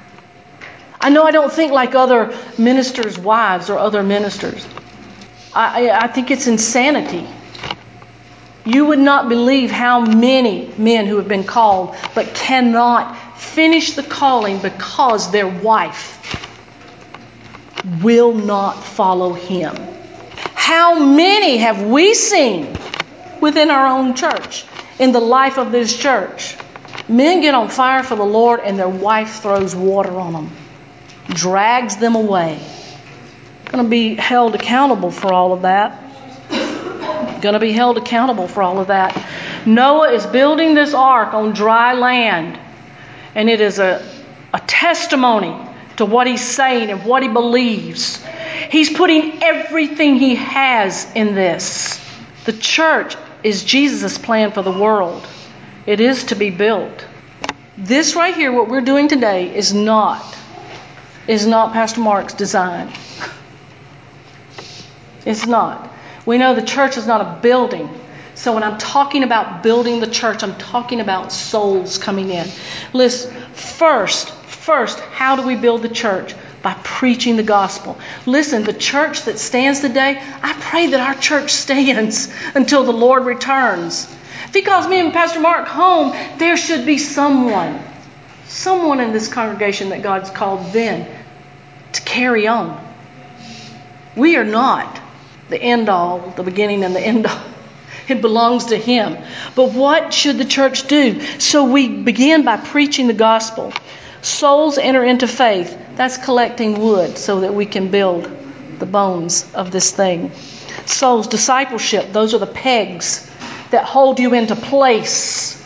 I know I don't think like other ministers' wives or other ministers. I, I think it's insanity. You would not believe how many men who have been called but cannot finish the calling because their wife will not follow him. How many have we seen within our own church, in the life of this church? Men get on fire for the Lord and their wife throws water on them, drags them away. Going to be held accountable for all of that. Going to be held accountable for all of that. Noah is building this ark on dry land, and it is a, a testimony to what he's saying and what he believes. He's putting everything he has in this. The church is Jesus' plan for the world. It is to be built. This right here, what we're doing today, is not, is not Pastor Mark's design. It's not. We know the church is not a building. So when I'm talking about building the church, I'm talking about souls coming in. Listen, first, first, how do we build the church? By preaching the gospel. Listen, the church that stands today, I pray that our church stands until the Lord returns. If he calls me and Pastor Mark home, there should be someone, someone in this congregation that God's called then to carry on. We are not the end all, the beginning and the end all. It belongs to him. But what should the church do? So we begin by preaching the gospel. Souls enter into faith. That's collecting wood so that we can build the bones of this thing. Souls, discipleship. Those are the pegs that hold you into place.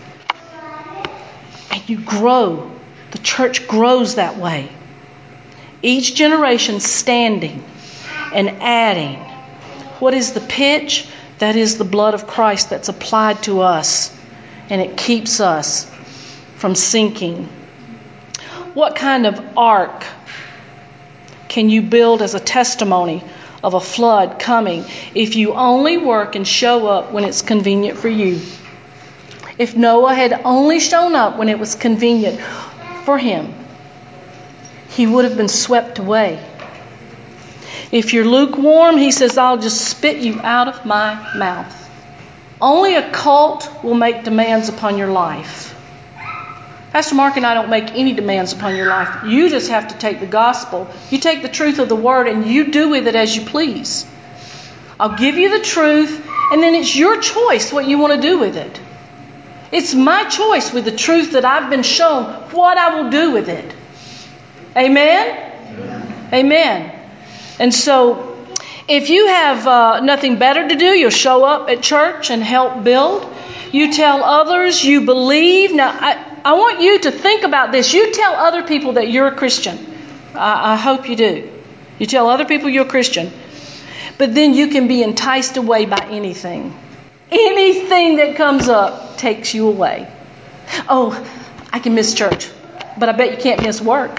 And you grow. The church grows that way. Each generation standing and adding. What is the pitch? That is the blood of Christ that's applied to us, and it keeps us from sinking. What kind of ark can you build as a testimony of a flood coming if you only work and show up when it's convenient for you? If Noah had only shown up when it was convenient for him, he would have been swept away. If you're lukewarm, he says, I'll just spit you out of my mouth. Only a cult will make demands upon your life. Pastor Mark and I don't make any demands upon your life. You just have to take the gospel. You take the truth of the word and you do with it as you please. I'll give you the truth, and then it's your choice what you want to do with it. It's my choice with the truth that I've been shown what I will do with it. Amen? Amen. Amen. And so, if you have uh, nothing better to do, you'll show up at church and help build. You tell others you believe. Now, I, I want you to think about this. You tell other people that you're a Christian. I, I hope you do. You tell other people you're a Christian. But then you can be enticed away by anything. Anything that comes up takes you away. Oh, I can miss church, but I bet you can't miss work.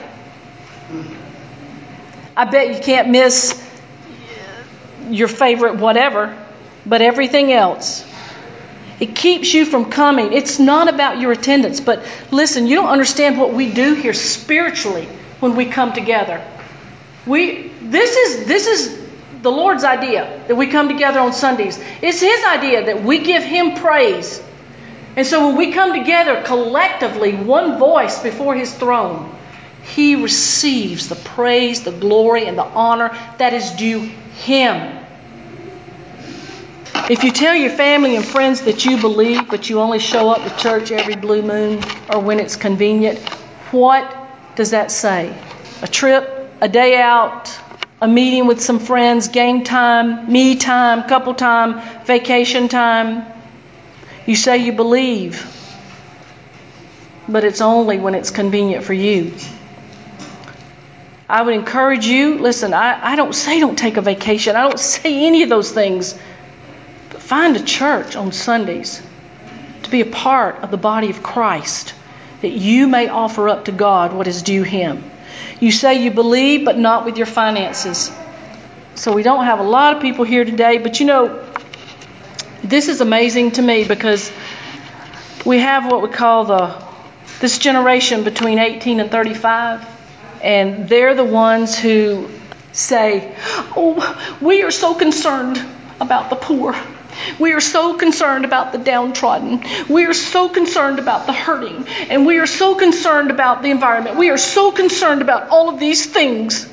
I bet you can't miss your favorite whatever, but everything else. It keeps you from coming. It's not about your attendance, but listen, you don't understand what we do here spiritually when we come together. We this is this is the Lord's idea that we come together on Sundays. It's His idea that we give Him praise. And so when we come together collectively, one voice before His throne, He receives the praise, the glory, and the honor that is due Him. If you tell your family and friends that you believe, but you only show up to church every blue moon or when it's convenient, what does that say? A trip, a day out, a meeting with some friends, game time, me time, couple time, vacation time. You say you believe, but it's only when it's convenient for you. I would encourage you, listen, I, I don't say don't take a vacation. I don't say any of those things. But find a church on Sundays to be a part of the body of Christ, that you may offer up to God what is due Him. You say you believe, but not with your finances. So we don't have a lot of people here today, but you know, this is amazing to me because we have what we call the this generation between eighteen and thirty-five, and they're the ones who say, oh, we are so concerned about the poor. We are so concerned about the downtrodden. We are so concerned about the hurting. And we are so concerned about the environment. We are so concerned about all of these things.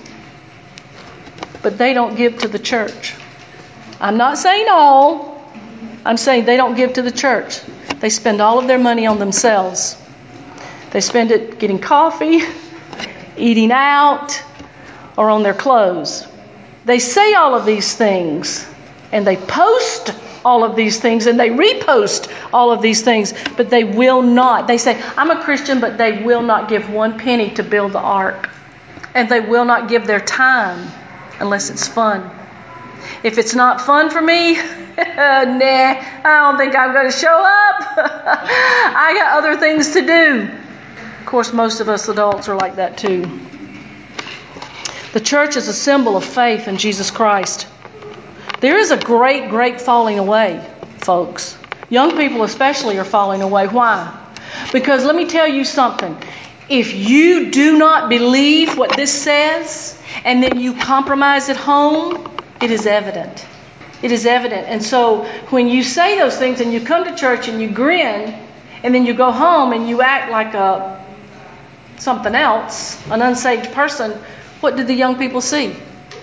But they don't give to the church. I'm not saying all. I'm saying they don't give to the church. They spend all of their money on themselves. They spend it getting coffee, eating out, or on their clothes. They say all of these things, and they post all of these things, and they repost all of these things, but they will not. They say, I'm a Christian, but they will not give one penny to build the ark. And they will not give their time unless it's fun. If it's not fun for me, nah, I don't think I'm going to show up. I got other things to do. Of course, most of us adults are like that too. The church is a symbol of faith in Jesus Christ. There is a great, great falling away, folks. Young people especially are falling away. Why? Because let me tell you something. If you do not believe what this says, and then you compromise at home, it is evident. It is evident. And so when you say those things and you come to church and you grin, and then you go home and you act like a something else, an unsaved person, what do the young people see?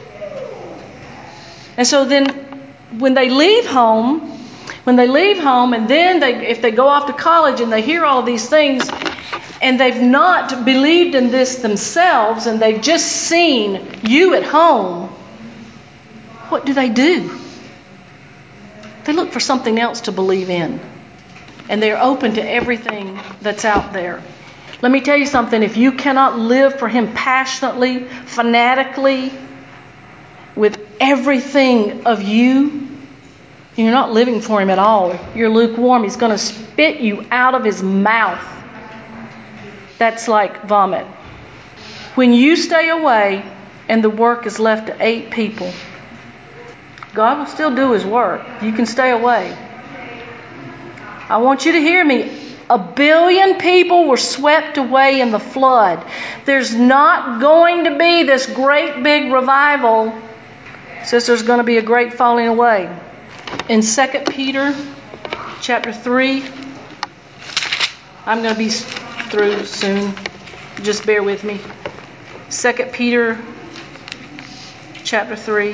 And so then when they leave home, when they leave home and then they, if they go off to college and they hear all these things and they've not believed in this themselves and they've just seen you at home, what do they do? They look for something else to believe in. And they're open to everything that's out there. Let me tell you something. If you cannot live for Him passionately, fanatically, with everything of you, you're not living for Him at all. You're lukewarm. He's going to spit you out of His mouth. That's like vomit. When you stay away and the work is left to eight people, God will still do His work. You can stay away. I want you to hear me. A billion people were swept away in the flood. There's not going to be this great big revival. Says there's going to be a great falling away. In Second Peter chapter three, I'm going to be through soon. Just bear with me. Second Peter chapter three,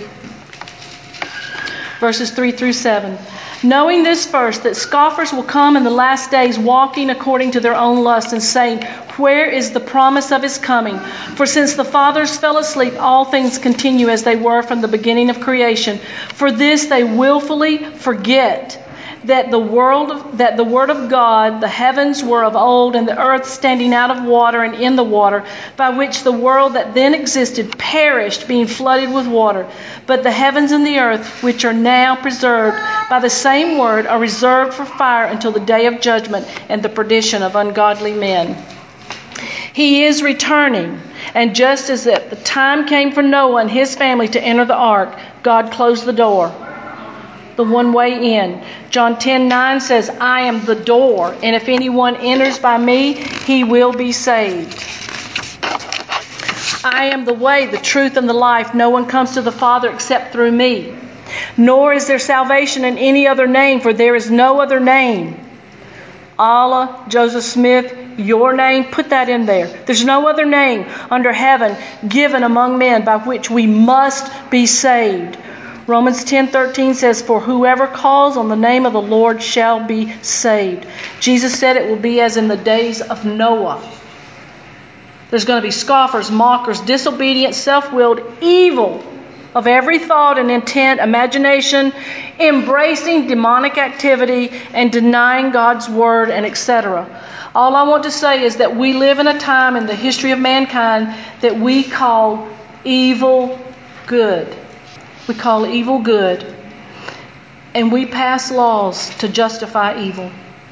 verses three through seven. Knowing this first, that scoffers will come in the last days, walking according to their own lust, and saying, where is the promise of His coming? For since the fathers fell asleep, all things continue as they were from the beginning of creation. For this they willfully forget that the world, that the word of God, the heavens were of old, and the earth standing out of water and in the water, by which the world that then existed perished, being flooded with water. But the heavens and the earth, which are now preserved by the same word, are reserved for fire until the day of judgment and the perdition of ungodly men. He is returning. And just as at the time came for Noah and his family to enter the ark, God closed the door, the one way in. John ten nine says, I am the door, and if anyone enters by me, he will be saved. I am the way, the truth, and the life. No one comes to the Father except through me. Nor is there salvation in any other name, for there is no other name. Allah, Joseph Smith, your name, put that in there. There's no other name under heaven given among men by which we must be saved. Romans ten thirteen says, for whoever calls on the name of the Lord shall be saved. Jesus said it will be as in the days of Noah. There's going to be scoffers, mockers, disobedient, self-willed, evil of every thought and intent, imagination, embracing demonic activity and denying God's word, and et cetera. All I want to say is that we live in a time in the history of mankind that we call evil good. We call evil good. And we pass laws to justify evil.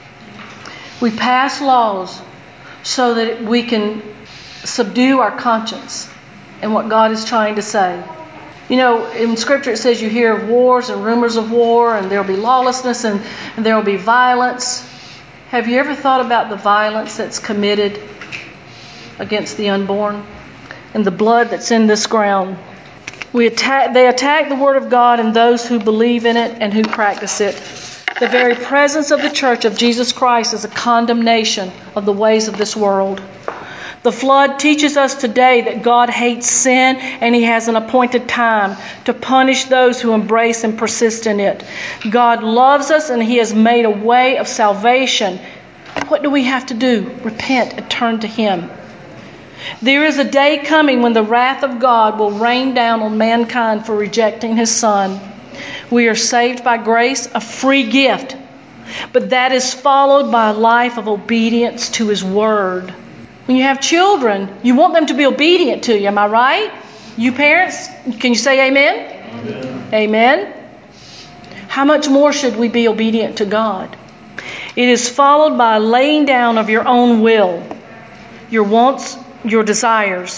We pass laws so that we can subdue our conscience and what God is trying to say. You know, in Scripture it says you hear of wars and rumors of war, and there will be lawlessness and, and there will be violence. Have you ever thought about the violence that's committed against the unborn and the blood that's in this ground? We attack, they attack the Word of God and those who believe in it and who practice it. The very presence of the Church of Jesus Christ is a condemnation of the ways of this world. The flood teaches us today that God hates sin and He has an appointed time to punish those who embrace and persist in it. God loves us and He has made a way of salvation. What do we have to do? Repent and turn to Him. There is a day coming when the wrath of God will rain down on mankind for rejecting His Son. We are saved by grace, a free gift, but that is followed by a life of obedience to His Word. When you have children, you want them to be obedient to you. Am I right? You parents, can you say amen? Amen. Amen. How much more should we be obedient to God? It is followed by a laying down of your own will, your wants, your desires.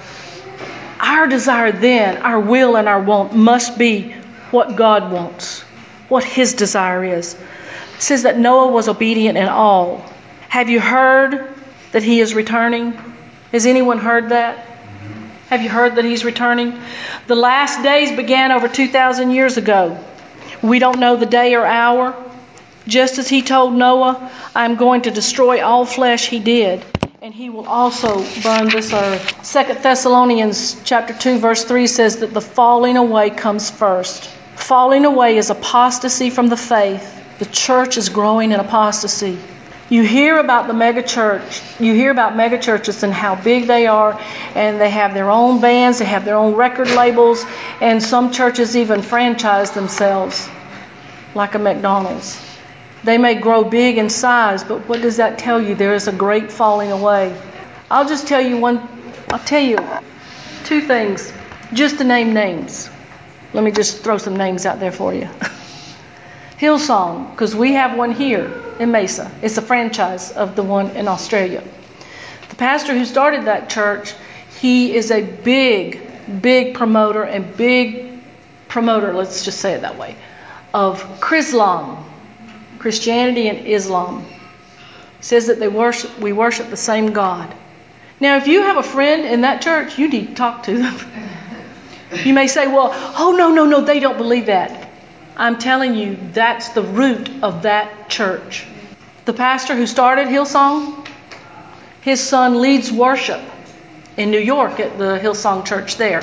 Our desire then, our will and our want must be what God wants, what His desire is. It says that Noah was obedient in all. Have you heard that He is returning? Has anyone heard that? Have you heard that He's returning? The last days began over two thousand years ago. We don't know the day or hour. Just as He told Noah, I'm going to destroy all flesh, He did. And He will also burn this earth. Second Thessalonians chapter two verse three says that the falling away comes first. Falling away is apostasy from the faith. The church is growing in apostasy. You hear about the mega church. You hear about mega churches and how big they are, and they have their own bands, they have their own record labels, and some churches even franchise themselves like a McDonald's. They may grow big in size, but what does that tell you? There is a great falling away. I'll just tell you one, I'll tell you two things, just to name names. Let me just throw some names out there for you. Hillsong, because we have one here in Mesa. It's a franchise of the one in Australia. The pastor who started that church, he is a big, big promoter and big promoter, let's just say it that way, of Chrislam, Christianity and Islam. He says that they worship, we worship the same God. Now, if you have a friend in that church, you need to talk to them. You may say, well, oh, no, no, no, they don't believe that. I'm telling you, that's the root of that church. The pastor who started Hillsong, his son leads worship in New York at the Hillsong Church there.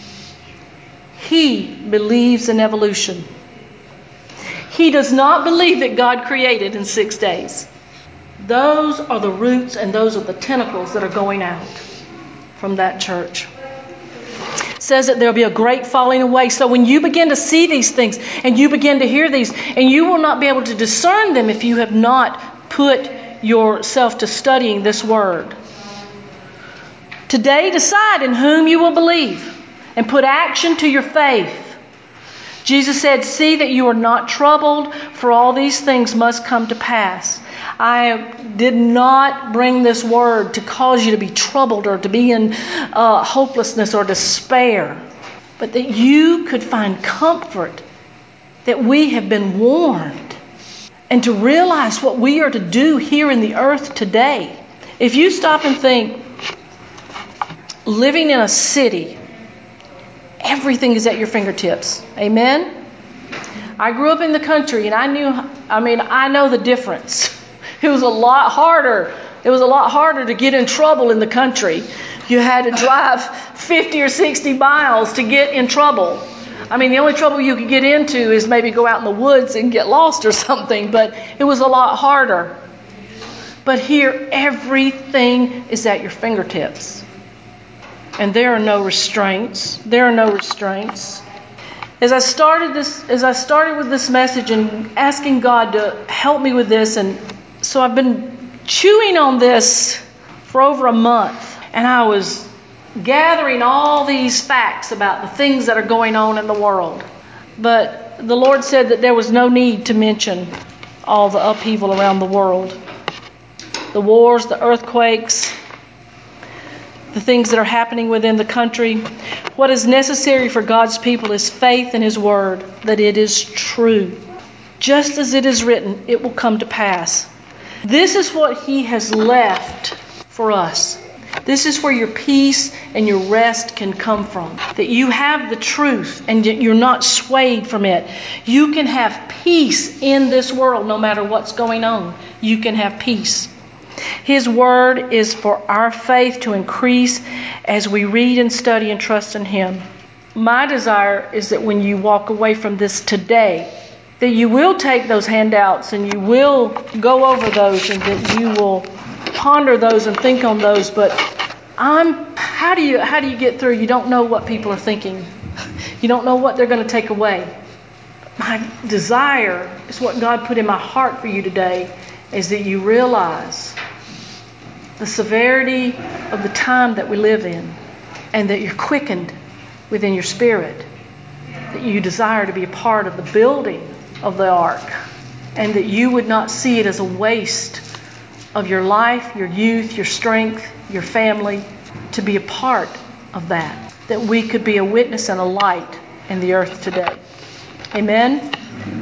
He believes in evolution. He does not believe that God created in six days. Those are the roots and those are the tentacles that are going out from that church. says that there'll be a great falling away. So when you begin to see these things and you begin to hear these, and you will not be able to discern them if you have not put yourself to studying this word. Today, decide in whom you will believe and put action to your faith. Jesus said, see that you are not troubled, for all these things must come to pass. I did not bring this word to cause you to be troubled or to be in uh, hopelessness or despair, but that you could find comfort, that we have been warned, and to realize what we are to do here in the earth today. If you stop and think, living in a city, everything is at your fingertips. Amen? I grew up in the country and I knew, I mean, I know the difference. It was a lot harder. It was a lot harder to get in trouble in the country. You had to drive fifty or sixty miles to get in trouble. I mean, the only trouble you could get into is maybe go out in the woods and get lost or something, but it was a lot harder. But here, everything is at your fingertips. And there are no restraints. There are no restraints. As I started this, as I started with this message and asking God to help me with this, and so I've been chewing on this for over a month, and I was gathering all these facts about the things that are going on in the world. But the Lord said that there was no need to mention all the upheaval around the world. The wars, the earthquakes, the things that are happening within the country. What is necessary for God's people is faith in His Word, that it is true. Just as it is written, it will come to pass. This is what He has left for us. This is where your peace and your rest can come from. That you have the truth and that you're not swayed from it. You can have peace in this world no matter what's going on. You can have peace. His Word is for our faith to increase as we read and study and trust in Him. My desire is that when you walk away from this today, that you will take those handouts and you will go over those and that you will ponder those and think on those. But I'm, how do you, how do you get through? You don't know what people are thinking. You don't know what they're going to take away. My desire is what God put in my heart for you today, is that you realize the severity of the time that we live in, and that you're quickened within your spirit, that you desire to be a part of the building of the ark, and that you would not see it as a waste of your life, your youth, your strength, your family, to be a part of that, that we could be a witness and a light in the earth today. Amen?